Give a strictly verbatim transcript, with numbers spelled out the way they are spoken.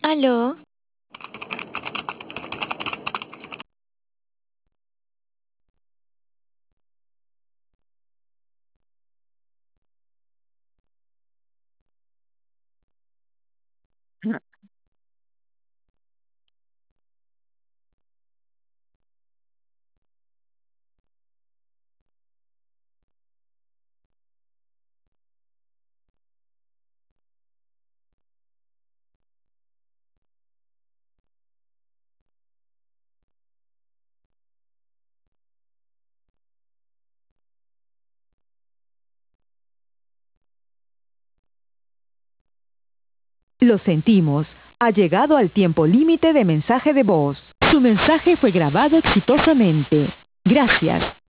¿Aló? Lo sentimos, ha llegado al tiempo límite de mensaje de voz. Su mensaje fue grabado exitosamente. Gracias.